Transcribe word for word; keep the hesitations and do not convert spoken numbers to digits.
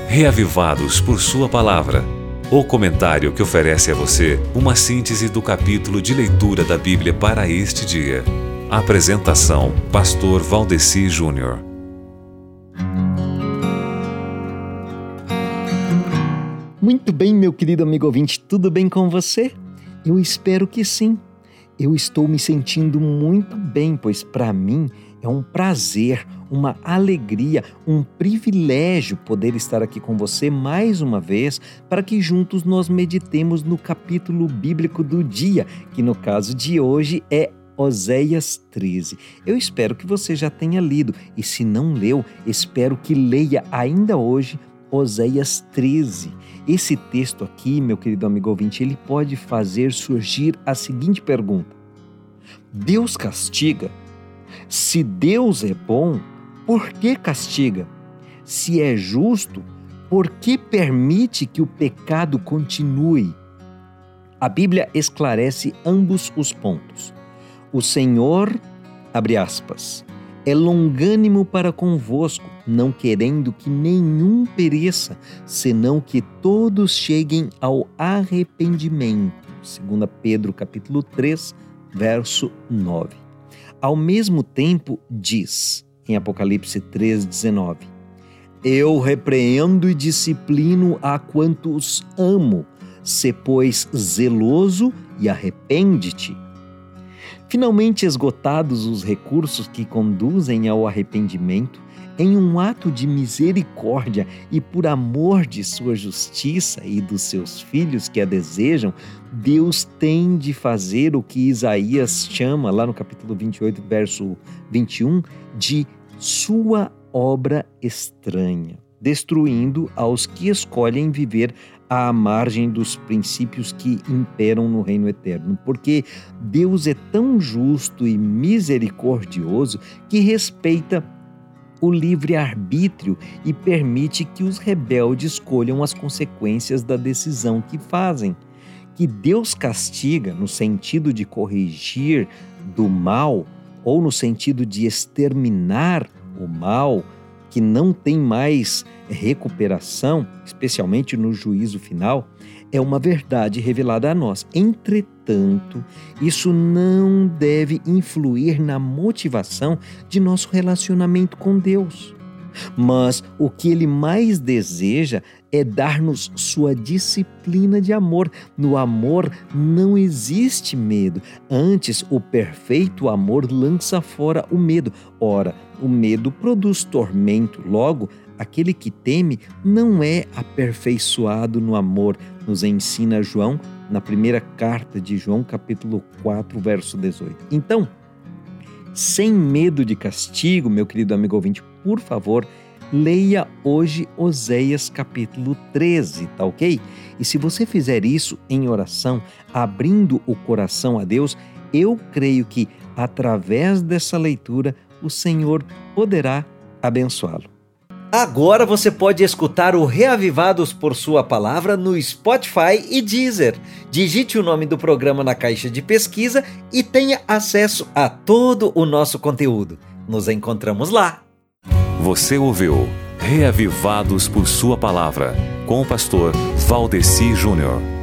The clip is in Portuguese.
Reavivados por Sua Palavra. O comentário que oferece a você uma síntese do capítulo de leitura da Bíblia para este dia. Apresentação: Pastor Valdeci Júnior. Muito bem, meu querido amigo ouvinte, tudo bem com você? Eu espero que sim. Eu estou me sentindo muito bem, pois para mim é um prazer, uma alegria, um privilégio poder estar aqui com você mais uma vez para que juntos nós meditemos no capítulo bíblico do dia, que no caso de hoje é Oséias treze. Eu espero que você já tenha lido e se não leu, espero que leia ainda hoje Oséias treze. Esse texto aqui, meu querido amigo ouvinte, ele pode fazer surgir a seguinte pergunta: Deus castiga? Se Deus é bom, por que castiga? Se é justo, por que permite que o pecado continue? A Bíblia esclarece ambos os pontos. O Senhor, abre aspas, é longânimo para convosco, não querendo que nenhum pereça, senão que todos cheguem ao arrependimento. Segunda Pedro, capítulo três, verso nove. Ao mesmo tempo, diz, em Apocalipse três, dezenove, eu repreendo e disciplino a quantos amo, sê, pois, zeloso e arrepende-te. Finalmente esgotados os recursos que conduzem ao arrependimento, em um ato de misericórdia e por amor de sua justiça e dos seus filhos que a desejam, Deus tem de fazer o que Isaías chama, lá no capítulo vinte e oito, verso vinte e um, de sua obra estranha, destruindo aos que escolhem viver à margem dos princípios que imperam no reino eterno, porque Deus é tão justo e misericordioso que respeita o livre-arbítrio e permite que os rebeldes colham as consequências da decisão que fazem. Que Deus castiga no sentido de corrigir do mal ou no sentido de exterminar o mal, que não tem mais recuperação, especialmente no juízo final, é uma verdade revelada a nós. Entretanto, isso não deve influir na motivação de nosso relacionamento com Deus. Mas o que Ele mais deseja é dar-nos sua disciplina de amor. No amor não existe medo. Antes, o perfeito amor lança fora o medo. Ora, o medo produz tormento. Logo, aquele que teme não é aperfeiçoado no amor, nos ensina João na primeira carta de João, capítulo quatro, verso dezoito. Então, sem medo de castigo, meu querido amigo ouvinte, por favor, leia hoje Oséias capítulo treze, tá ok? E se você fizer isso em oração, abrindo o coração a Deus, eu creio que, através dessa leitura, o Senhor poderá abençoá-lo. Agora você pode escutar o Reavivados por Sua Palavra no Spotify e Deezer. Digite o nome do programa na caixa de pesquisa e tenha acesso a todo o nosso conteúdo. Nos encontramos lá. Você ouviu Reavivados por Sua Palavra, com o pastor Valdeci Júnior.